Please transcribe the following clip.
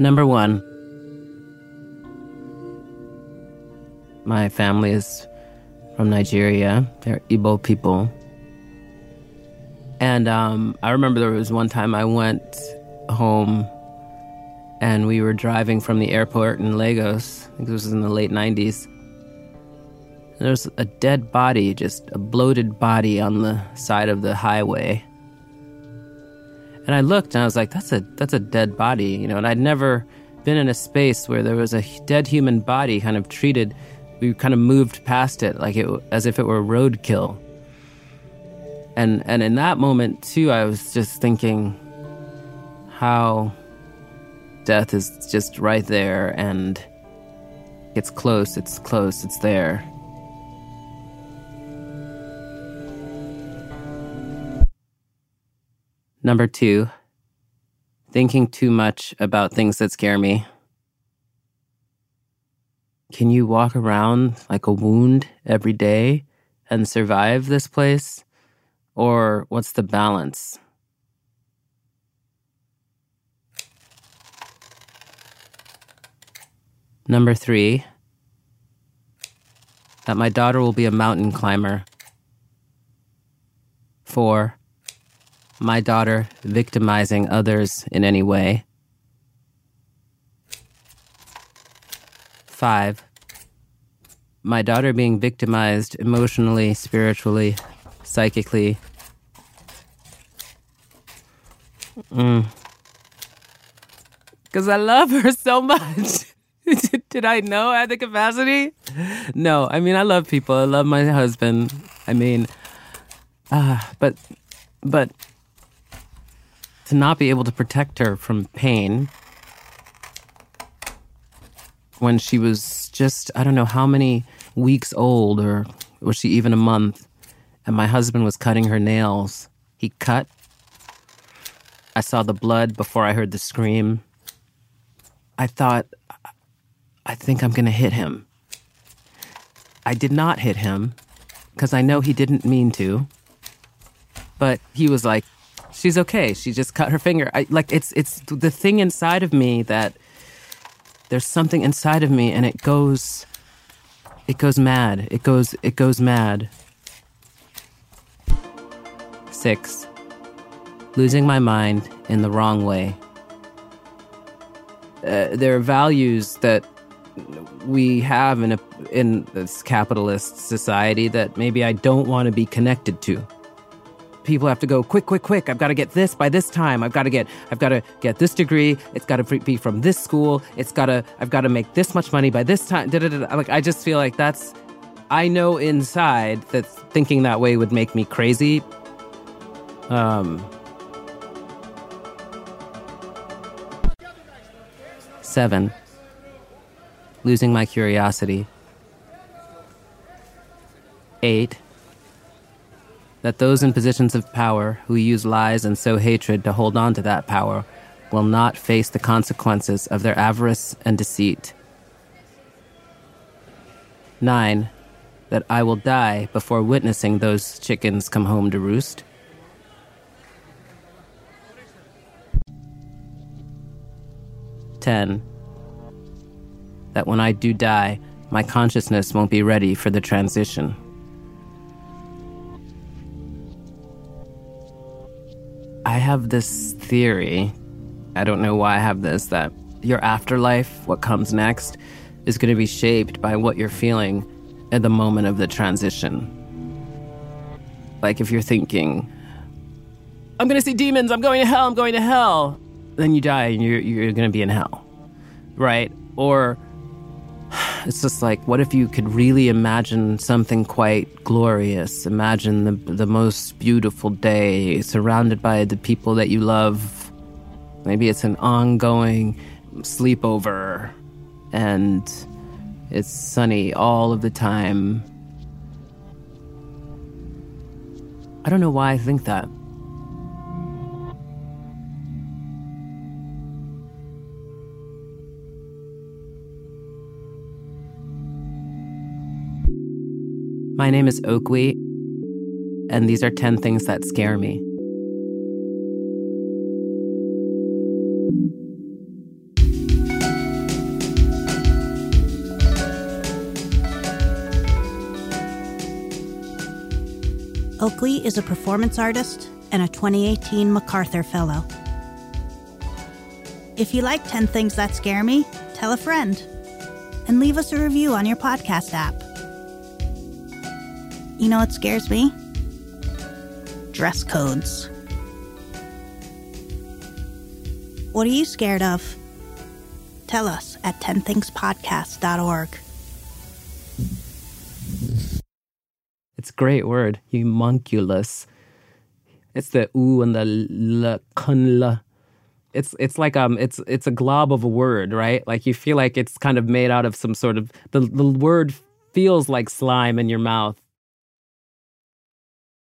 Number 1. My family is from Nigeria. They're Igbo people. And I remember there was one time I went home and we were driving from the airport in Lagos. I think this was in the late 90s. And there was a dead body, just a bloated body on the side of the highway. And I looked and I was like, that's a dead body, you know, and I'd never been in a space where there was a dead human body kind of treated. We kind of moved past it like as if it were roadkill. And in that moment, too, I was just thinking how death is just right there and it's close, it's there. Number 2, thinking too much about things that scare me. Can you walk around like a wound every day and survive this place? Or what's the balance? Number 3, that my daughter will be a mountain climber. 4, my daughter victimizing others in any way. 5, my daughter being victimized emotionally, spiritually, psychically. Because I love her so much. Did I know I had the capacity? No, I mean, I love people. I love my husband. I mean, but to not be able to protect her from pain when she was just, I don't know how many weeks old, or was she even a month, and my husband was cutting her nails. He cut. I saw the blood before I heard the scream. I thought, I think I'm going to hit him. I did not hit him because I know he didn't mean to. But he was like, she's okay. She just cut her finger. It's the thing inside of me that there's something inside of me and it goes mad. It goes mad. 6, losing my mind in the wrong way. There are values that we have in this capitalist society that maybe I don't want to be connected to. People have to go quick. I've got to get this by this time. I've got to get this degree. It's got to be from this school. I've got to make this much money by this time. Like, I just feel like I know inside that thinking that way would make me crazy. 7, losing my curiosity. 8, that those in positions of power who use lies and sow hatred to hold on to that power will not face the consequences of their avarice and deceit. 9, that I will die before witnessing those chickens come home to roost. 10, that when I do die, my consciousness won't be ready for the transition. I have this theory, I don't know why I have this, that your afterlife, what comes next, is going to be shaped by what you're feeling at the moment of the transition. Like if you're thinking, I'm going to see demons, I'm going to hell, then you die and you're going to be in hell, right? Or it's just like, what if you could really imagine something quite glorious? Imagine the most beautiful day, surrounded by the people that you love. Maybe it's an ongoing sleepover, and it's sunny all of the time. I don't know why I think that. My name is Oakwee, and these are 10 things that scare me. Oakley is a performance artist and a 2018 MacArthur Fellow. If you like 10 Things That Scare Me, tell a friend and leave us a review on your podcast app. You know what scares me? Dress codes. What are you scared of? Tell us at 10thingspodcast.org. It's a great word, homunculus. It's the oo and the l, kunla. It's like it's a glob of a word, right? Like you feel like it's kind of made out of some sort of the word feels like slime in your mouth.